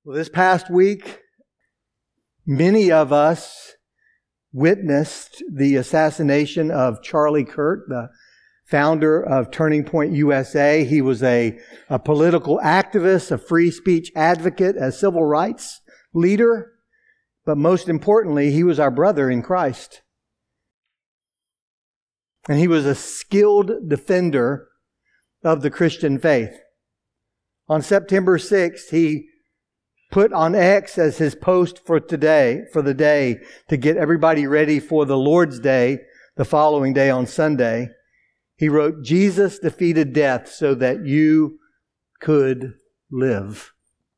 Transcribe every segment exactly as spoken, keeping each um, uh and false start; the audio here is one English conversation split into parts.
Well, this past week, many of us witnessed the assassination of Charlie Kirk, the founder of Turning Point U S A. He was a, a political activist, a free speech advocate, a civil rights leader, but most importantly, he was our brother in Christ. And he was a skilled defender of the Christian faith. On September sixth, he put on X as his post for today, for the day, to get everybody ready for the Lord's Day, the following day on Sunday. He wrote, "Jesus defeated death so that you could live."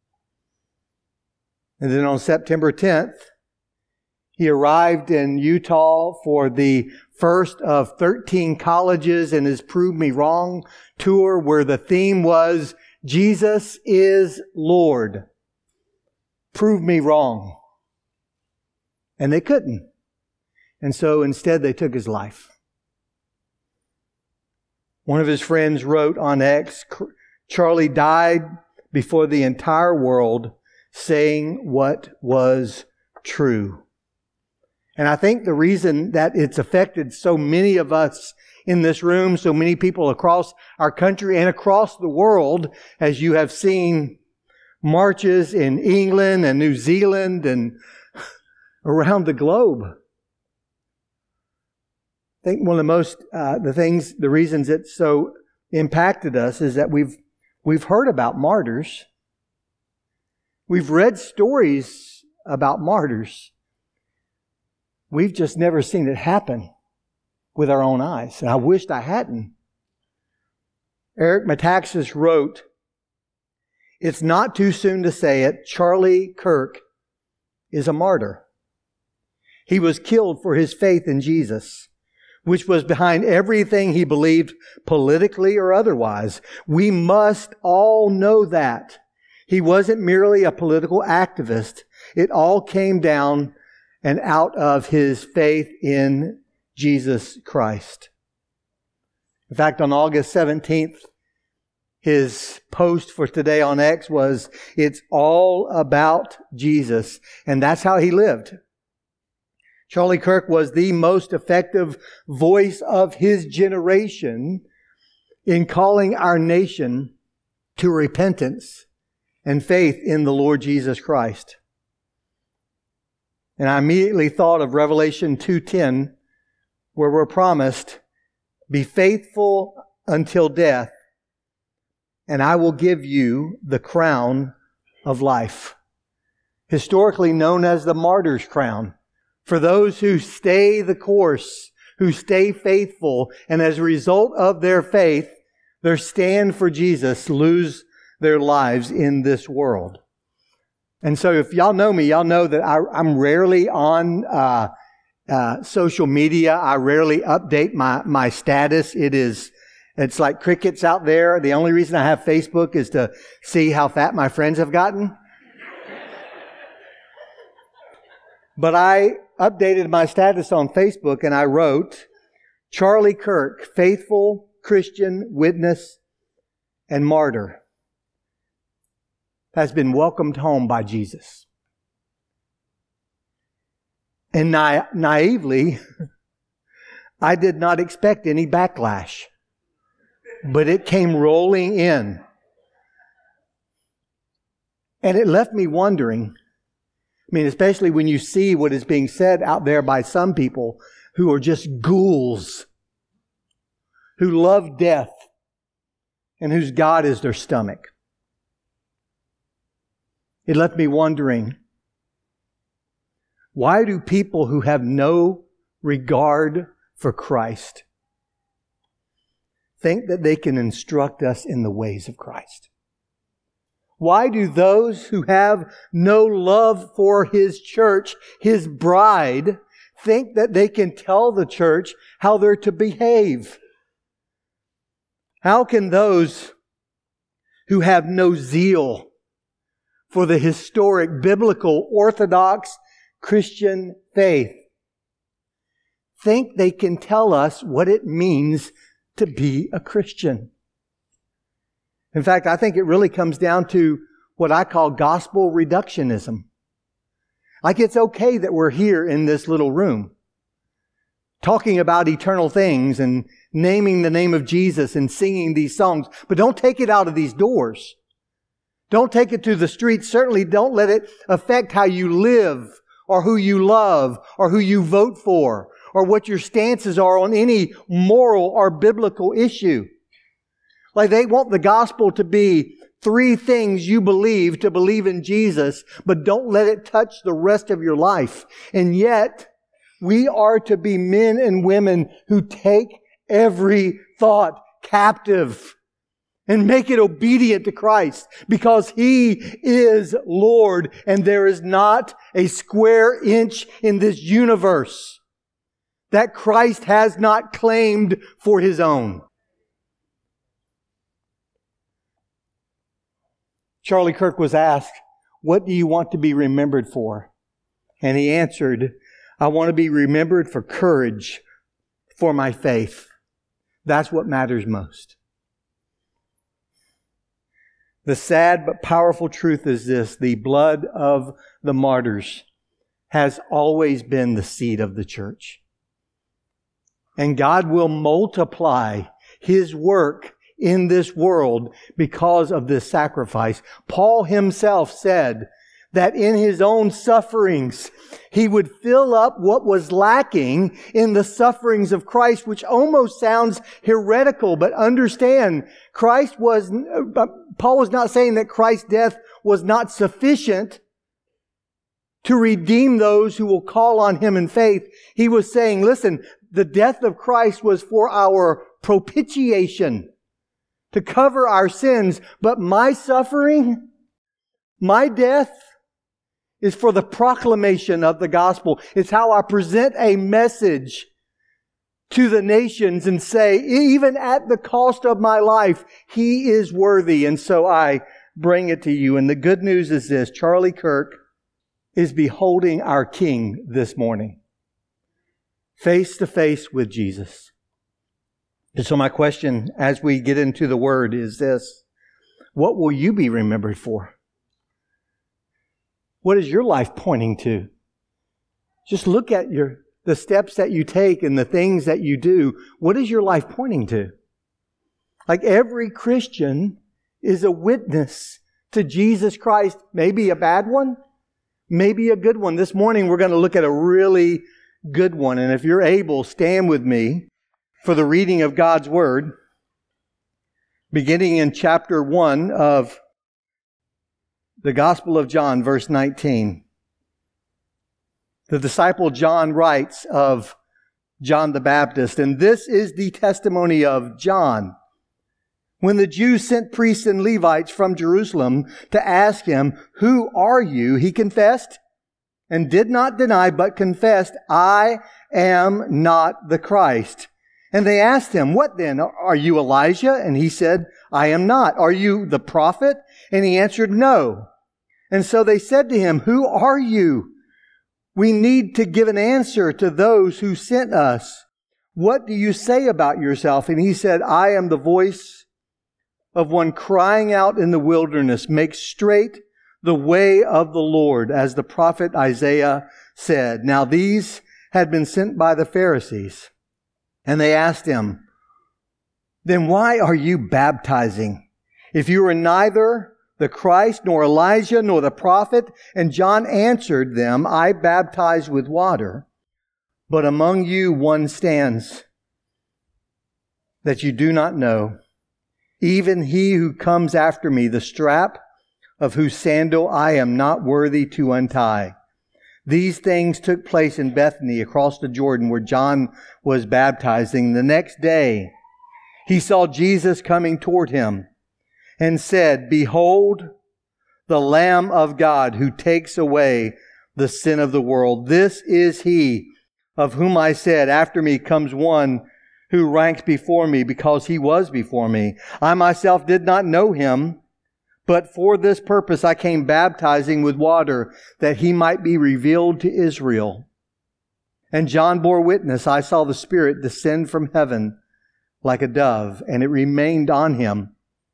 And then on September tenth, he arrived in Utah for the first of thirteen colleges in his Prove Me Wrong tour, where the theme was, Jesus is Lord. Prove me wrong. And they couldn't. And so instead they took his life. One of his friends wrote on X, Charlie died before the entire world saying what was true. And I think the reason that it's affected so many of us in this room, so many people across our country and across the world, as you have seen marches in England and New Zealand and around the globe. I think one of the most, uh, the things, the reasons it so impacted us is that we've, we've heard about martyrs. We've read stories about martyrs. We've just never seen it happen with our own eyes. And I wished I hadn't. Eric Metaxas wrote, "It's not too soon to say it. Charlie Kirk is a martyr. He was killed for his faith in Jesus, which was behind everything he believed politically or otherwise. We must all know that. He wasn't merely a political activist. It all came down and out of his faith in Jesus Christ." In fact, on August seventeenth, his post for today on X was, "It's all about Jesus." And that's how he lived. Charlie Kirk was the most effective voice of his generation in calling our nation to repentance and faith in the Lord Jesus Christ. And I immediately thought of Revelation two ten, where we're promised, "Be faithful until death, and I will give you the crown of life." Historically known as the martyr's crown. For those who stay the course, who stay faithful, and as a result of their faith, their stand for Jesus, lose their lives in this world. And so if y'all know me, y'all know that I, I'm rarely on uh, uh, social media. I rarely update my, my status. It is It's like crickets out there. The only reason I have Facebook is to see how fat my friends have gotten. But I updated my status on Facebook and I wrote, "Charlie Kirk, faithful Christian witness and martyr, has been welcomed home by Jesus." And na- naively, I did not expect any backlash. But it came rolling in. And it left me wondering, I mean, especially when you see what is being said out there by some people who are just ghouls, who love death, and whose God is their stomach. It left me wondering, why do people who have no regard for Christ think that they can instruct us in the ways of Christ? Why do those who have no love for His church, His bride, think that they can tell the church how they're to behave? How can those who have no zeal for the historic, biblical, orthodox Christian faith think they can tell us what it means to be a Christian? In fact, I think it really comes down to what I call gospel reductionism. Like it's okay that we're here in this little room talking about eternal things and naming the name of Jesus and singing these songs, but don't take it out of these doors. Don't take it to the streets. Certainly don't let it affect how you live or who you love or who you vote for or what your stances are on any moral or biblical issue. Like they want the gospel to be three things you believe to believe in Jesus, but don't let it touch the rest of your life. And yet, we are to be men and women who take every thought captive and make it obedient to Christ, because He is Lord and there is not a square inch in this universe that Christ has not claimed for His own. Charlie Kirk was asked, "What do you want to be remembered for?" And he answered, "I want to be remembered for courage, for my faith. That's what matters most." The sad but powerful truth is this: the blood of the martyrs has always been the seed of the church. And God will multiply His work in this world because of this sacrifice. Paul himself said that in His own sufferings, He would fill up what was lacking in the sufferings of Christ, which almost sounds heretical, but understand, Christ was, Paul was not saying that Christ's death was not sufficient to redeem those who will call on Him in faith. He was saying, listen, the death of Christ was for our propitiation, to cover our sins, but my suffering, my death, is for the proclamation of the gospel. It's how I present a message to the nations and say, even at the cost of my life, He is worthy. And so I bring it to you. And the good news is this: Charlie Kirk is beholding our King this morning, face to face with Jesus. And so my question as we get into the Word is this: what will you be remembered for? What is your life pointing to? Just look at your the steps that you take and the things that you do. What is your life pointing to? Like every Christian is a witness to Jesus Christ. Maybe a bad one, maybe a good one. This morning we're going to look at a really good one. And if you're able, stand with me for the reading of God's Word, beginning in chapter one of the Gospel of John, verse nineteen. The disciple John writes of John the Baptist, and this is the testimony of John. When the Jews sent priests and Levites from Jerusalem to ask him, "Who are you?" he confessed and did not deny, but confessed, "I am not the Christ." And they asked him, "What then? Are you Elijah?" And he said, "I am not." "Are you the prophet?" And he answered, "No." And so they said to him, "Who are you? We need to give an answer to those who sent us. What do you say about yourself?" And he said, "I am the voice of one crying out in the wilderness, 'Make straight the way of the Lord,' as the prophet Isaiah said." Now these had been sent by the Pharisees. And they asked him, "Then why are you baptizing, if you are neither the Christ, nor Elijah, nor the prophet?" And John answered them, "I baptize with water, but among you one stands that you do not know, even he who comes after me, the strap of whose sandal I am not worthy to untie." These things took place in Bethany across the Jordan where John was baptizing. The next day, he saw Jesus coming toward him and said, "Behold, the Lamb of God who takes away the sin of the world. This is He of whom I said, 'After me comes one who ranks before me, because He was before me.' I myself did not know Him, but for this purpose I came baptizing with water, that He might be revealed to Israel." And John bore witness, "I saw the Spirit descend from heaven like a dove, and it remained on Him.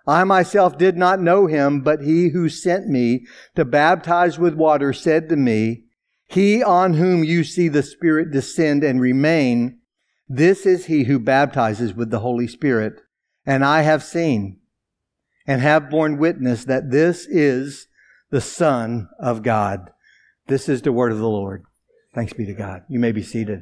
I myself did not know him, but he who sent me to baptize with water said to me, he on whom you see the Spirit descend and remain, this is he who baptizes with the Holy Spirit. And I have seen and have borne witness that this is the Son of God. This is the word of the Lord. Thanks be to God. You may be seated.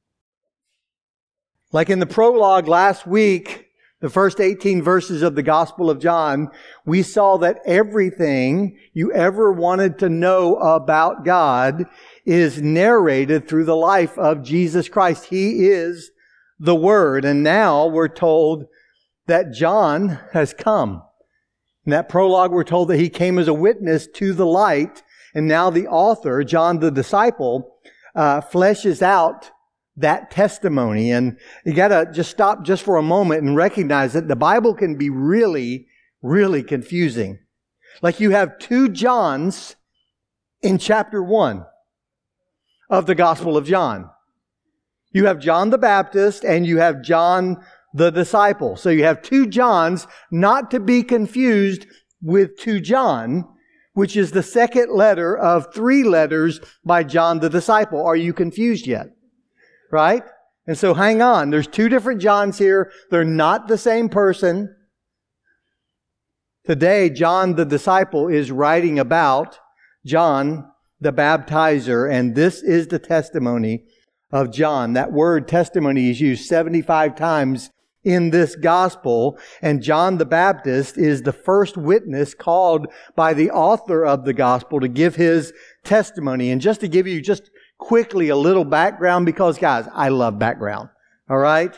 Like in the prologue last week, the first eighteen verses of the Gospel of John, we saw that everything you ever wanted to know about God is narrated through the life of Jesus Christ. He is the Word. And now we're told that John has come. In that prologue, we're told that he came as a witness to the light. And now the author, John the disciple, uh, fleshes out that testimony. And you got to just stop just for a moment and recognize that the Bible can be really, really confusing. Like you have two Johns in chapter one of the Gospel of John. You have John the Baptist and you have John the disciple. So you have two Johns, not to be confused with two John, which is the second letter of three letters by John the disciple. Are you confused yet? Right? And so hang on. There's two different Johns here. They're not the same person. Today, John the disciple is writing about John the baptizer, and this is the testimony of John. That word testimony is used seventy-five times in this gospel, and John the Baptist is the first witness called by the author of the gospel to give his testimony. And just to give you just quickly a little background, because guys, I love background. All right?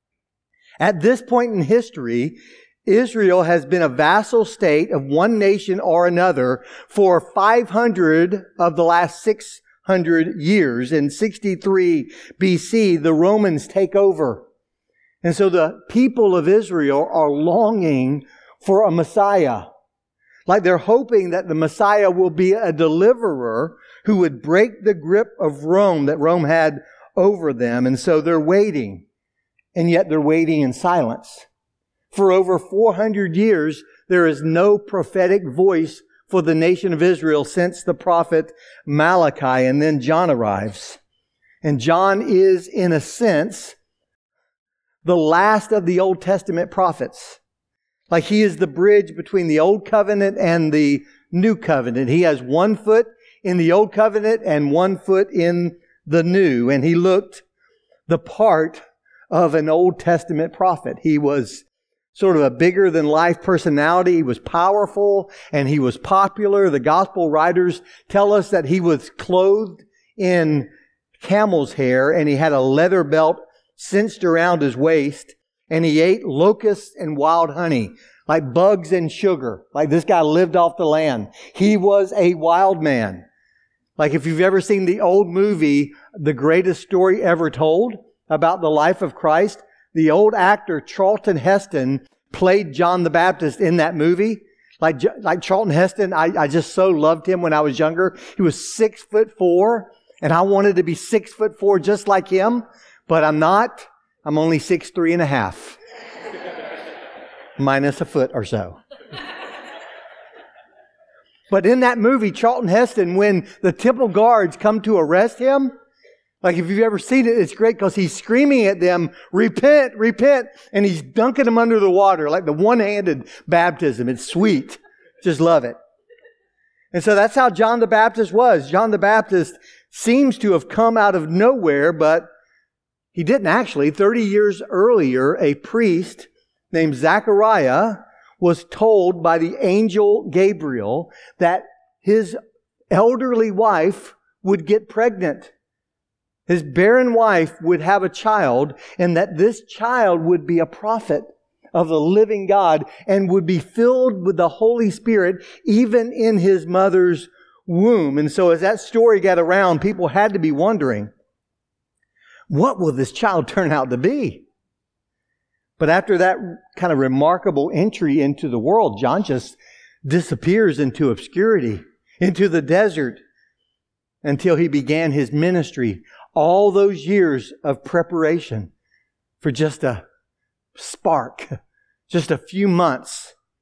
At this point in history, Israel has been a vassal state of one nation or another for five hundred of the last six hundred years. In sixty-three B C, the Romans take over. And so the people of Israel are longing for a Messiah. Like they're hoping that the Messiah will be a deliverer who would break the grip of Rome that Rome had over them. And so they're waiting. And yet they're waiting in silence. For over four hundred years, there is no prophetic voice for the nation of Israel since the prophet Malachi. And then John arrives. And John is, in a sense, the last of the Old Testament prophets. Like he is the bridge between the Old Covenant and the New Covenant. He has one foot in the Old Covenant and one foot in the New. And he looked the part of an Old Testament prophet. He was sort of a bigger than life personality. He was powerful and he was popular. The gospel writers tell us that he was clothed in camel's hair and he had a leather belt cinched around his waist, and he ate locusts and wild honey, like bugs and sugar. Like this guy lived off the land. He was a wild man. Like if you've ever seen the old movie, The Greatest Story Ever Told, about the life of Christ, the old actor Charlton Heston played John the Baptist in that movie. Like, like Charlton Heston, I, I just so loved him when I was younger. He was six foot four, and I wanted to be six foot four just like him. But I'm not. I'm only six, three and a half. Minus a foot or so. But in that movie, Charlton Heston, when the temple guards come to arrest him, like if you've ever seen it, it's great because he's screaming at them, repent, repent. And he's dunking them under the water like the one-handed baptism. It's sweet. Just love it. And so that's how John the Baptist was. John the Baptist seems to have come out of nowhere, but he didn't actually. thirty years earlier, a priest named Zechariah was told by the angel Gabriel that his elderly wife would get pregnant. His barren wife would have a child, and that this child would be a prophet of the living God and would be filled with the Holy Spirit even in his mother's womb. And so as that story got around, people had to be wondering, what will this child turn out to be? But after that kind of remarkable entry into the world, John just disappears into obscurity, into the desert, until he began his ministry. All those years of preparation for just a spark, just a few months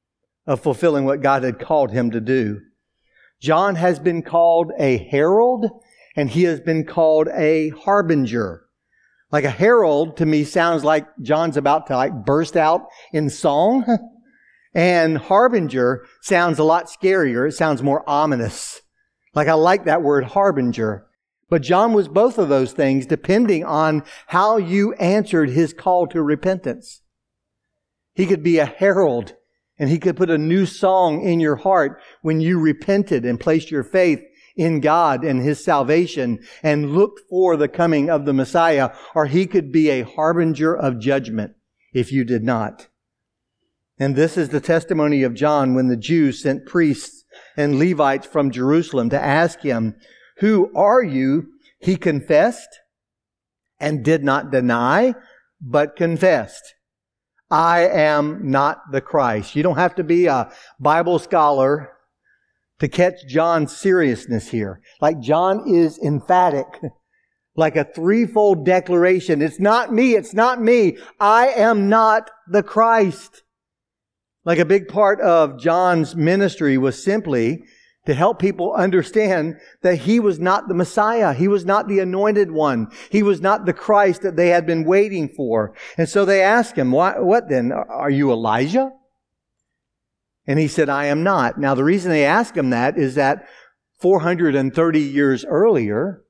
of fulfilling what God had called him to do. John has been called a herald, and he has been called a harbinger. Like a herald to me sounds like John's about to like burst out in song. And harbinger sounds a lot scarier. It sounds more ominous. Like I like that word harbinger. But John was both of those things depending on how you answered his call to repentance. He could be a herald, and he could put a new song in your heart when you repented and placed your faith in God and his salvation and looked for the coming of the Messiah. Or he could be a harbinger of judgment if you did not. And this is the testimony of John when the Jews sent priests and Levites from Jerusalem to ask him, "Who are you?" He confessed and did not deny, but confessed, "I am not the Christ." You don't have to be a Bible scholar to catch John's seriousness here. Like John is emphatic, like a threefold declaration. It's not me, it's not me. I am not the Christ. Like a big part of John's ministry was simply to help people understand that he was not the Messiah. He was not the anointed one. He was not the Christ that they had been waiting for. And so they asked him, "Why, what then? Are you Elijah?" And he said, "I am not." Now, the reason they asked him that is that four hundred thirty years earlier,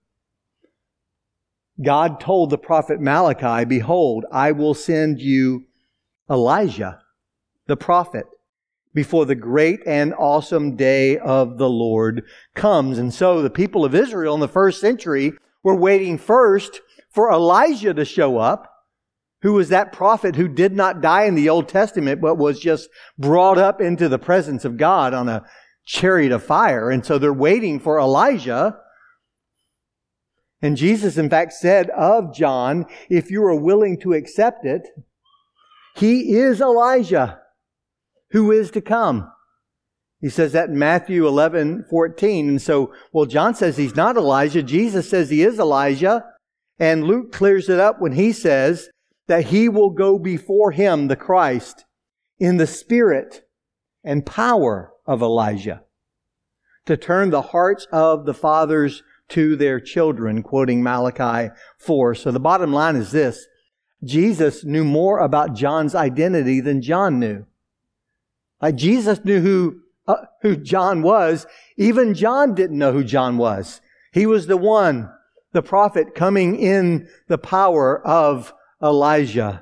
God told the prophet Malachi, "Behold, I will send you Elijah, the prophet, before the great and awesome day of the Lord comes." And so the people of Israel in the first century were waiting first for Elijah to show up, who was that prophet who did not die in the Old Testament, but was just brought up into the presence of God on a chariot of fire. And so they're waiting for Elijah. And Jesus, in fact, said of John, if you are willing to accept it, he is Elijah who is to come. He says that in Matthew eleven fourteen. And so, well, John says he's not Elijah. Jesus says he is Elijah. And Luke clears it up when he says that he will go before him, the Christ, in the spirit and power of Elijah, to turn the hearts of the fathers to their children, quoting Malachi four. So the bottom line is this: Jesus knew more about John's identity than John knew. Like Jesus knew who, uh, who John was. Even John didn't know who John was. He was the one, the prophet, coming in the power of Elijah.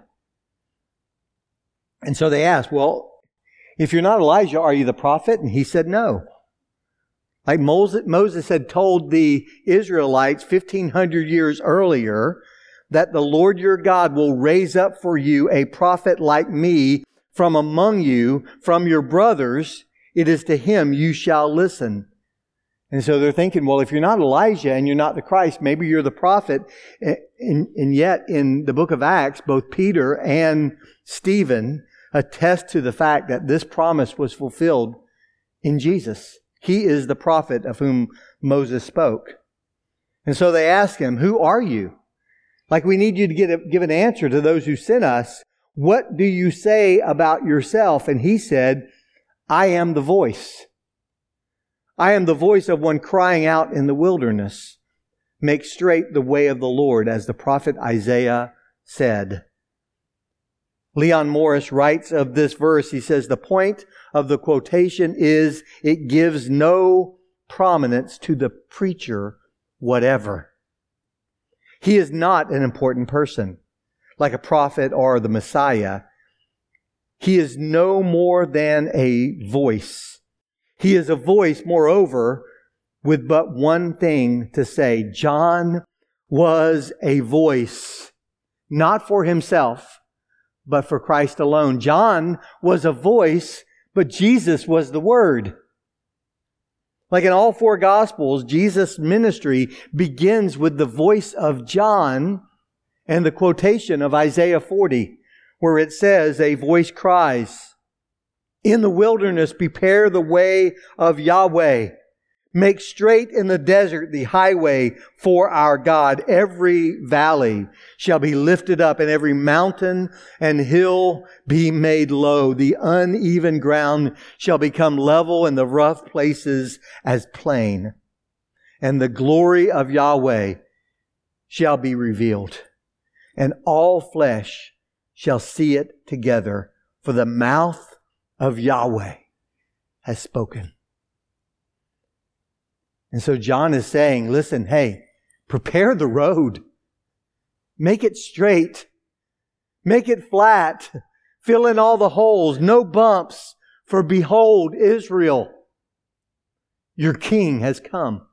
And so they asked, well, if you're not Elijah, are you the prophet? And he said no. Like Moses, Moses had told the Israelites fifteen hundred years earlier that the Lord your God will raise up for you a prophet like me from among you, from your brothers. It is to him you shall listen. And so they're thinking, well, if you're not Elijah and you're not the Christ, maybe you're the prophet. And, and yet in the book of Acts, both Peter and Stephen attest to the fact that this promise was fulfilled in Jesus. He is the prophet of whom Moses spoke. And so they ask him, who are you? Like, we need you to get a, give an answer to those who sent us. What do you say about yourself? And he said, I am the voice. I am the voice of one crying out in the wilderness. Make straight the way of the Lord, as the prophet Isaiah said. Leon Morris writes of this verse, he says, the point of the quotation is it gives no prominence to the preacher whatever. He is not an important person, like a prophet or the Messiah. He is no more than a voice. He is a voice, moreover, with but one thing to say. John was a voice, not for himself, but for Christ alone. John was a voice, but Jesus was the Word. Like in all four Gospels, Jesus' ministry begins with the voice of John and the quotation of Isaiah forty, where it says, a voice cries, in the wilderness, prepare the way of Yahweh. Make straight in the desert the highway for our God. Every valley shall be lifted up, and every mountain and hill be made low. The uneven ground shall become level, and the rough places as plain. And the glory of Yahweh shall be revealed, and all flesh shall see it together, for the mouth of Yahweh has spoken. And so John is saying, listen, hey, prepare the road. Make it straight. Make it flat. Fill in all the holes. No bumps. For behold, Israel, your king has come.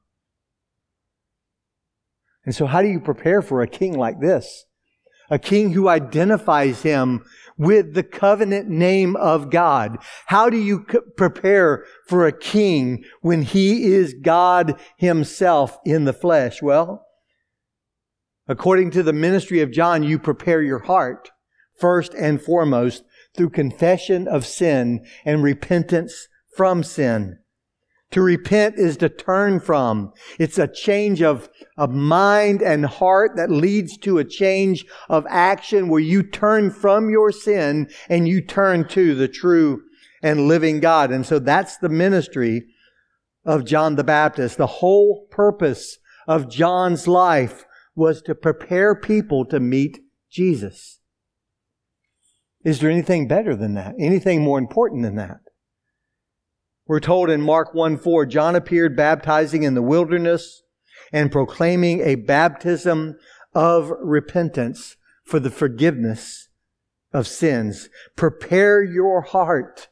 And so how do you prepare for a king like this? A king who identifies him with the covenant name of God. How do you prepare for a king when he is God himself in the flesh? Well, according to the ministry of John, you prepare your heart first and foremost through confession of sin and repentance from sin. To repent is to turn from. It's a change of, of mind and heart that leads to a change of action where you turn from your sin and you turn to the true and living God. And so that's the ministry of John the Baptist. The whole purpose of John's life was to prepare people to meet Jesus. Is there anything better than that? Anything more important than that? We're told in Mark one four, John appeared baptizing in the wilderness and proclaiming a baptism of repentance for the forgiveness of sins. Prepare your heart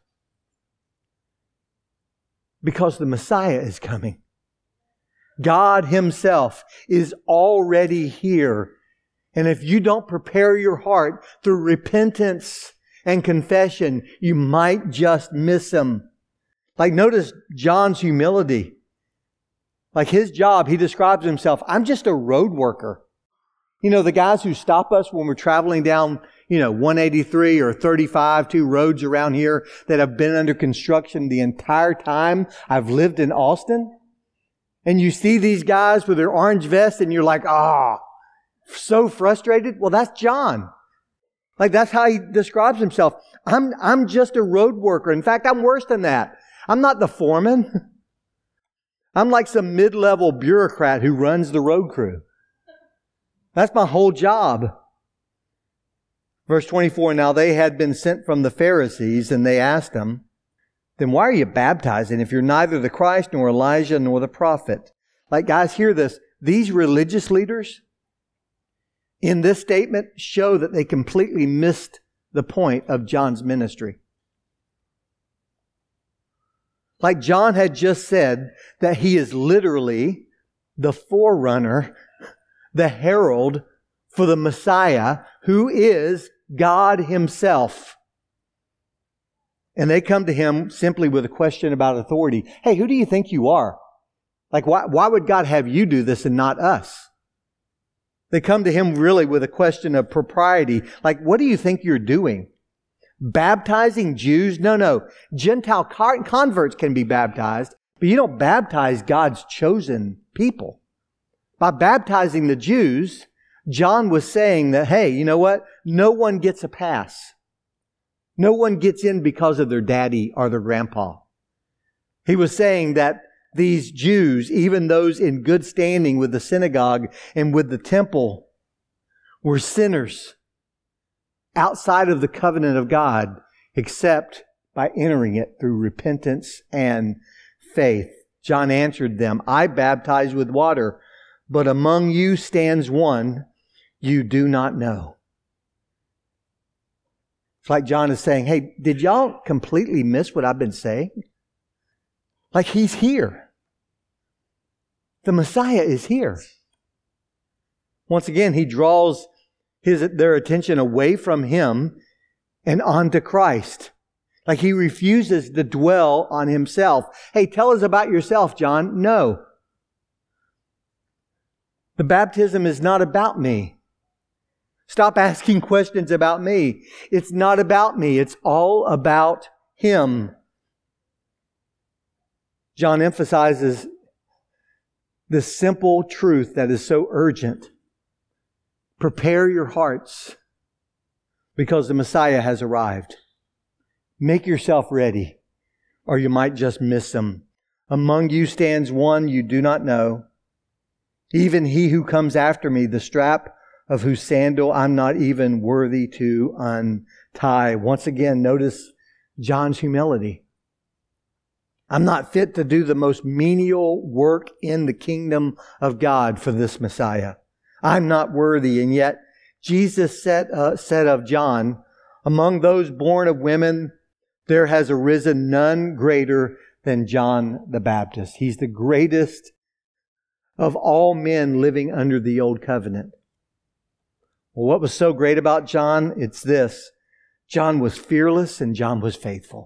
because the Messiah is coming. God Himself is already here. And if you don't prepare your heart through repentance and confession, you might just miss Him. Like, notice John's humility. Like his job, he describes himself, I'm just a road worker. You know, the guys who stop us when we're traveling down, you know, one eighty-three or thirty-five, two roads around here that have been under construction the entire time I've lived in Austin. And you see these guys with their orange vests and you're like, ah, oh, so frustrated. Well, that's John. Like, that's how he describes himself. I'm, I'm just a road worker. In fact, I'm worse than that. I'm not the foreman. I'm like some mid-level bureaucrat who runs the road crew. That's my whole job. Verse twenty-four, now they had been sent from the Pharisees, and they asked him, then why are you baptizing if you're neither the Christ nor Elijah nor the prophet? Like, guys, hear this. These religious leaders in this statement show that they completely missed the point of John's ministry. Like John had just said that he is literally the forerunner, the herald for the Messiah, who is God Himself. And they come to Him simply with a question about authority. Hey, who do you think you are? Like, why, why would God have you do this and not us? They come to Him really with a question of propriety. Like, what do you think you're doing? Baptizing Jews? No, no. Gentile converts can be baptized, but you don't baptize God's chosen people. By baptizing the Jews, John was saying that, hey, you know what? No one gets a pass. No one gets in because of their daddy or their grandpa. He was saying that these Jews, even those in good standing with the synagogue and with the temple, were sinners outside of the covenant of God, except by entering it through repentance and faith. John answered them, I baptize with water, but among you stands one you do not know. It's like John is saying, hey, did y'all completely miss what I've been saying? Like, He's here. The Messiah is here. Once again, He draws his, their attention away from Him and onto Christ. Like, He refuses to dwell on Himself. Hey, tell us about yourself, John. No. The baptism is not about me. Stop asking questions about me. It's not about me. It's all about Him. John emphasizes the simple truth that is so urgent. Prepare your hearts because the Messiah has arrived. Make yourself ready, or you might just miss Him. Among you stands one you do not know, even he who comes after me, the strap of whose sandal I'm not even worthy to untie. Once again, notice John's humility. I'm not fit to do the most menial work in the kingdom of God for this Messiah. I'm not worthy. And yet Jesus said, uh, said of John, among those born of women, there has arisen none greater than John the Baptist. He's the greatest of all men living under the old covenant. Well, what was so great about John? It's this. John was fearless and John was faithful.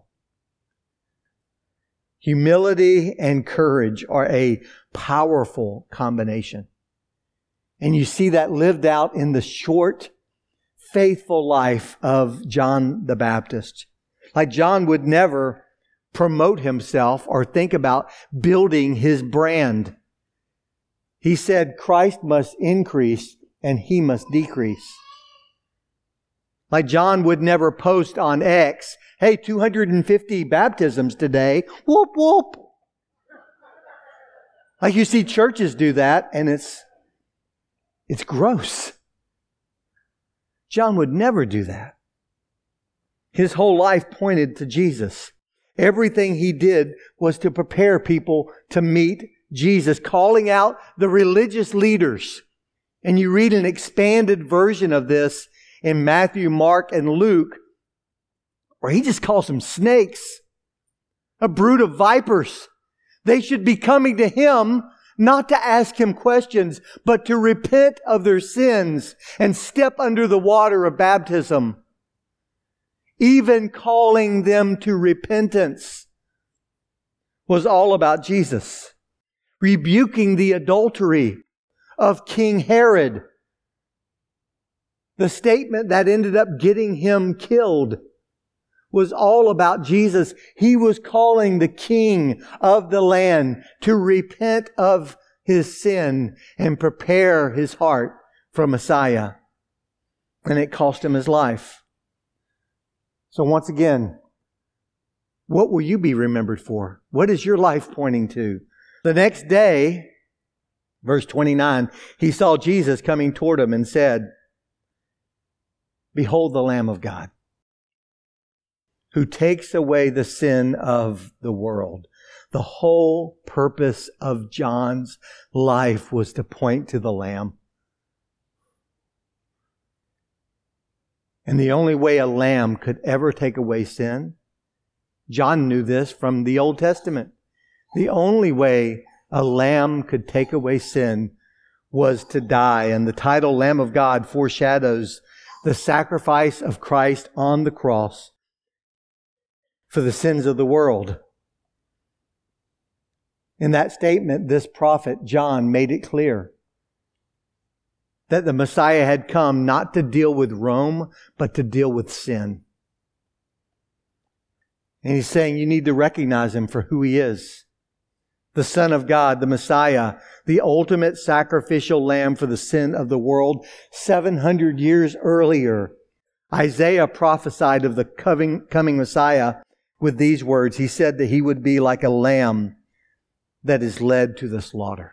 Humility and courage are a powerful combination. And you see that lived out in the short, faithful life of John the Baptist. Like John would never promote himself or think about building his brand. He said Christ must increase and he must decrease. Like John would never post on X, hey, two hundred fifty baptisms today. Whoop, whoop. Like you see churches do that, and it's, it's gross. John would never do that. His whole life pointed to Jesus. Everything he did was to prepare people to meet Jesus, calling out the religious leaders. And you read an expanded version of this in Matthew, Mark, and Luke, where he just calls them snakes, a brood of vipers. They should be coming to him not to ask him questions, but to repent of their sins and step under the water of baptism. Even calling them to repentance was all about Jesus. Rebuking the adultery of King Herod, the statement that ended up getting him killed, was all about Jesus. He was calling the king of the land to repent of his sin and prepare his heart for Messiah. And it cost him his life. So once again, what will you be remembered for? What is your life pointing to? The next day, verse twenty-nine, he saw Jesus coming toward him and said, "Behold the Lamb of God, who takes away the sin of the world." The whole purpose of John's life was to point to the Lamb. And the only way a lamb could ever take away sin, John knew this from the Old Testament. The only way a lamb could take away sin was to die. And the title Lamb of God foreshadows the sacrifice of Christ on the cross for the sins of the world. In that statement, this prophet, John, made it clear that the Messiah had come not to deal with Rome, but to deal with sin. And he's saying you need to recognize him for who he is. The Son of God, the Messiah, the ultimate sacrificial lamb for the sin of the world. seven hundred years earlier, Isaiah prophesied of the coming, coming Messiah with these words. He said that he would be like a lamb that is led to the slaughter.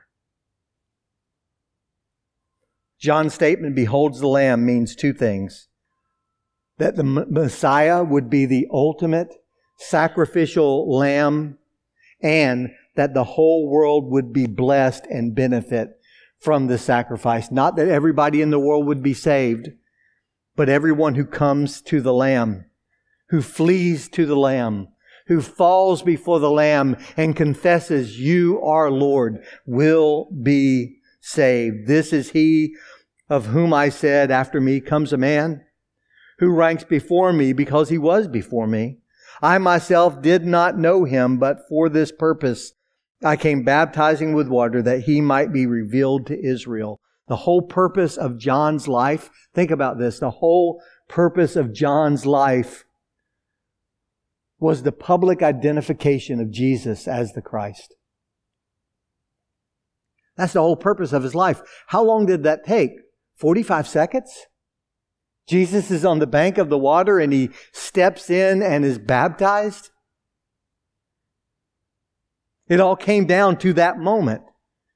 John's statement, "Beholds the Lamb," means two things. That the Messiah would be the ultimate sacrificial lamb, and that the whole world would be blessed and benefit from the sacrifice. Not that everybody in the world would be saved, but everyone who comes to the Lamb, who flees to the Lamb, who falls before the Lamb and confesses, "You are Lord," will be saved. This is he of whom I said, "After me comes a man who ranks before me because he was before me. I myself did not know him, but for this purpose I came baptizing with water that he might be revealed to Israel." The whole purpose of John's life, think about this, the whole purpose of John's life was the public identification of Jesus as the Christ. That's the whole purpose of his life. How long did that take? forty-five seconds? Jesus is on the bank of the water and he steps in and is baptized. It all came down to that moment.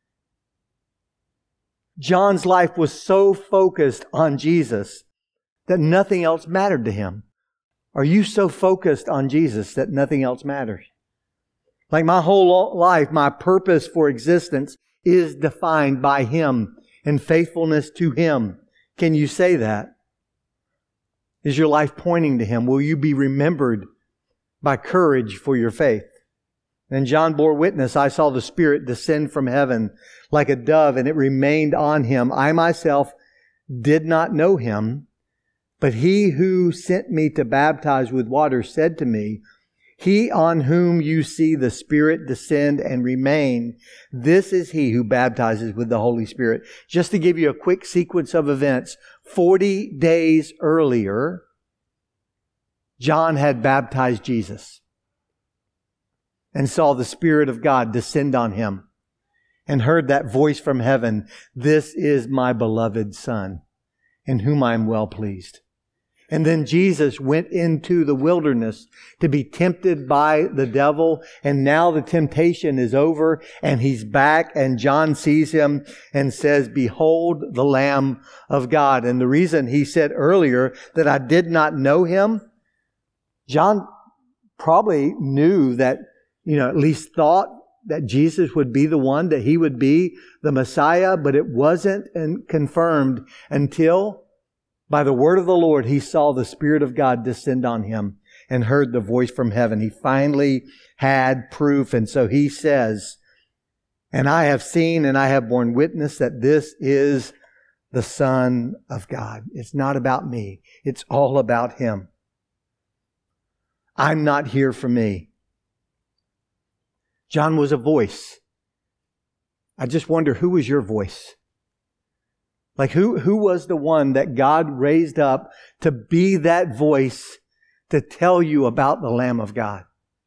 John's life was so focused on Jesus that nothing else mattered to him. Are you so focused on Jesus that nothing else matters? Like my whole life, my purpose for existence is defined by Him and faithfulness to Him. Can you say that? Is your life pointing to Him? Will you be remembered by courage for your faith? And John bore witness, I saw the Spirit descend from heaven like a dove, and it remained on Him. I myself did not know Him, but He who sent me to baptize with water said to me, He on whom you see the Spirit descend and remain, this is He who baptizes with the Holy Spirit. Just to give you a quick sequence of events, forty days earlier, John had baptized Jesus and saw the Spirit of God descend on him and heard that voice from heaven, This is my beloved Son, in whom I am well pleased. And then Jesus went into the wilderness to be tempted by the devil. And now the temptation is over and He's back, and John sees Him and says, Behold the Lamb of God. And the reason he said earlier that I did not know Him, John probably knew that, you know, at least thought that Jesus would be the one, that He would be the Messiah, but it wasn't confirmed until by the word of the Lord, he saw the Spirit of God descend on him and heard the voice from heaven. He finally had proof. And so he says, And I have seen and I have borne witness that this is the Son of God. It's not about me. It's all about Him. I'm not here for me. John was a voice. I just wonder, who was your voice? Like who, who was the one that God raised up to be that voice to tell you about the Lamb of God?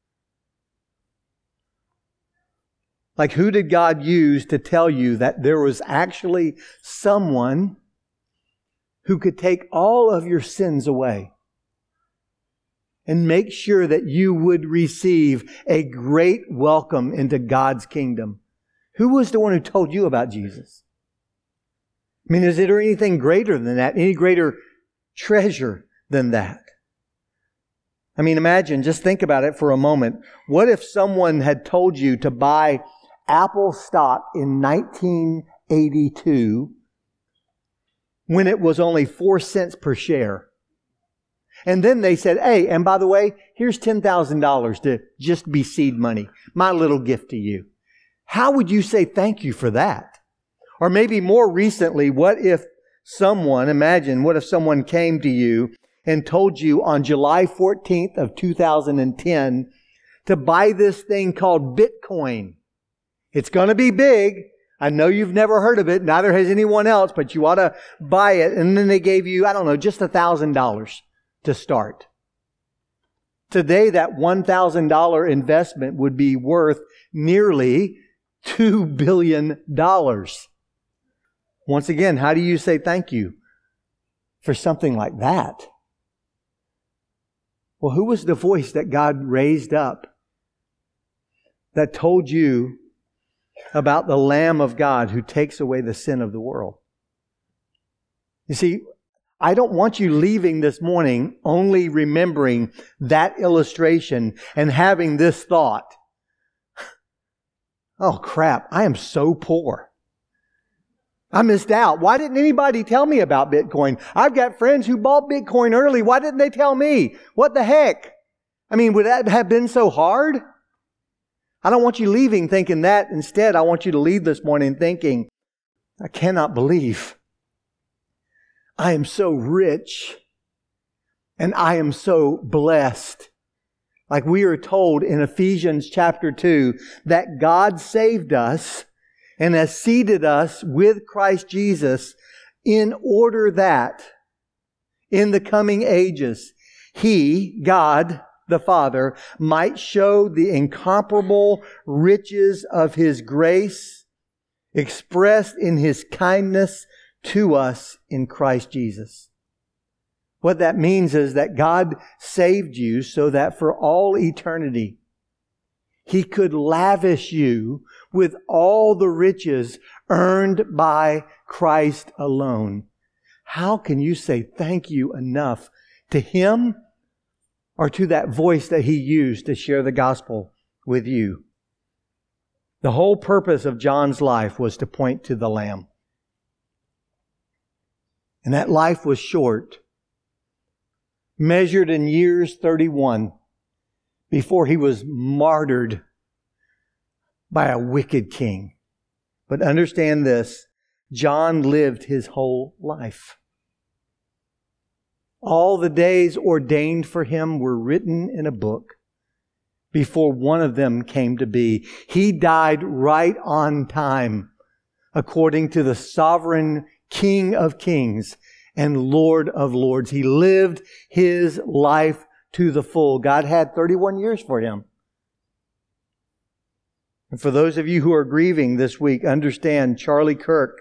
Like who did God use to tell you that there was actually someone who could take all of your sins away and make sure that you would receive a great welcome into God's kingdom? Who was the one who told you about Jesus? I mean, is there anything greater than that? Any greater treasure than that? I mean, imagine, just think about it for a moment. What if someone had told you to buy Apple stock in nineteen eighty-two when it was only four cents per share? And then they said, hey, and by the way, here's ten thousand dollars to just be seed money. My little gift to you. How would you say thank you for that? Or maybe more recently, what if someone, imagine, what if someone came to you and told you on July fourteenth of two thousand ten to buy this thing called Bitcoin? It's going to be big. I know you've never heard of it. Neither has anyone else, but you ought to buy it. And then they gave you, I don't know, just one thousand dollars to start. Today, that one thousand dollars investment would be worth nearly two billion dollars. Once again, how do you say thank you for something like that? Well, who was the voice that God raised up that told you about the Lamb of God who takes away the sin of the world? You see, I don't want you leaving this morning only remembering that illustration and having this thought, oh crap, I am so poor. I missed out. Why didn't anybody tell me about Bitcoin? I've got friends who bought Bitcoin early. Why didn't they tell me? What the heck? I mean, would that have been so hard? I don't want you leaving thinking that. Instead, I want you to leave this morning thinking, I cannot believe I am so rich and I am so blessed. Like we are told in Ephesians chapter two that God saved us and has seated us with Christ Jesus in order that in the coming ages, He, God the Father, might show the incomparable riches of His grace expressed in His kindness to us in Christ Jesus. What that means is that God saved you so that for all eternity, He could lavish you with all the riches earned by Christ alone. How can you say thank you enough to Him or to that voice that He used to share the gospel with you? The whole purpose of John's life was to point to the Lamb. And that life was short, measured in years thirty-one, before he was martyred by a wicked king. But understand this, John lived his whole life. All the days ordained for him were written in a book before one of them came to be. He died right on time, according to the sovereign King of Kings and Lord of Lords. He lived His life to the full. God had thirty-one years for him. And for those of you who are grieving this week, understand Charlie Kirk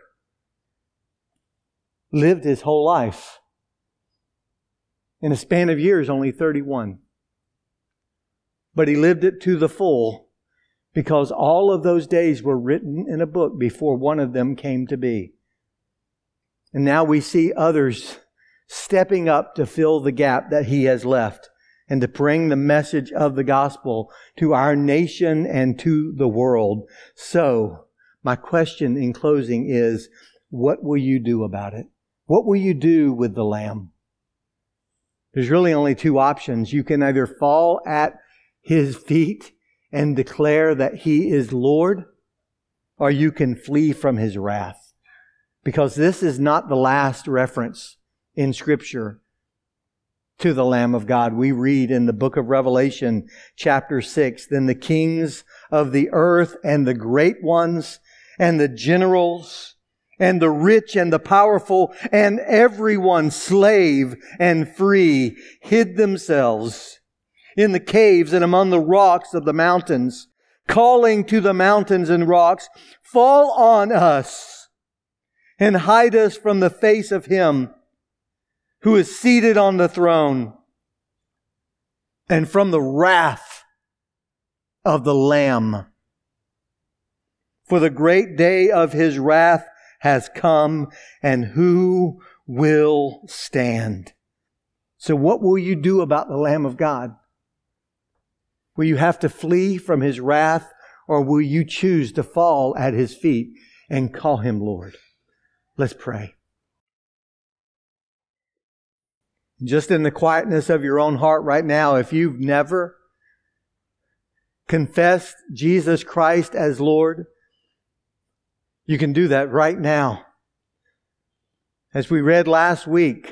lived his whole life. In a span of years, only thirty-one. But he lived it to the full because all of those days were written in a book before one of them came to be. And now we see others stepping up to fill the gap that he has left and to bring the message of the gospel to our nation and to the world. So, my question in closing is, what will you do about it? What will you do with the Lamb? There's really only two options. You can either fall at His feet and declare that He is Lord, or you can flee from His wrath. Because this is not the last reference in Scripture to the Lamb of God. We read in the book of Revelation, chapter six, "Then the kings of the earth and the great ones and the generals and the rich and the powerful and everyone, slave and free, hid themselves in the caves and among the rocks of the mountains, calling to the mountains and rocks, 'Fall on us and hide us from the face of Him who is seated on the throne and from the wrath of the Lamb. For the great day of His wrath has come, and who will stand?'" So what will you do about the Lamb of God? Will you have to flee from His wrath, or will you choose to fall at His feet and call Him Lord? Let's pray. Just in the quietness of your own heart right now, if you've never confessed Jesus Christ as Lord, you can do that right now. As we read last week,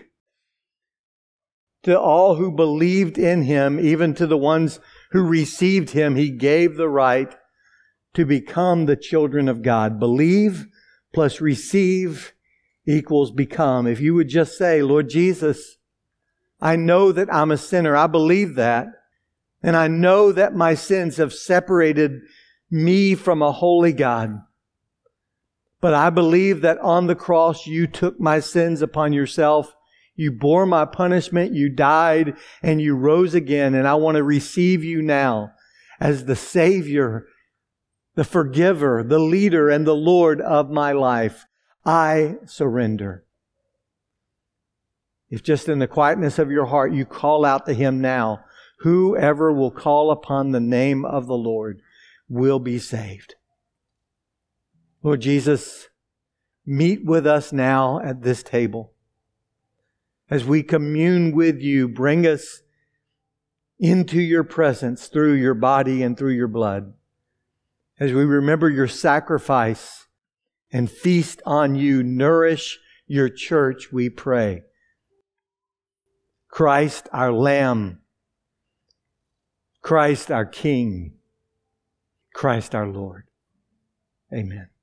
to all who believed in Him, even to the ones who received Him, He gave the right to become the children of God. Believe plus receive equals become. If you would just say, "Lord Jesus, I know that I'm a sinner. I believe that. And I know that my sins have separated me from a holy God. But I believe that on the cross you took my sins upon yourself. You bore my punishment. You died and you rose again. And I want to receive you now as the Savior, the forgiver, the leader, and the Lord of my life. I surrender." If just in the quietness of your heart you call out to Him now, whoever will call upon the name of the Lord will be saved. Lord Jesus, meet with us now at this table. As we commune with You, bring us into Your presence through Your body and through Your blood. As we remember Your sacrifice and feast on You, nourish Your church, we pray. Christ our Lamb, Christ our King, Christ our Lord. Amen.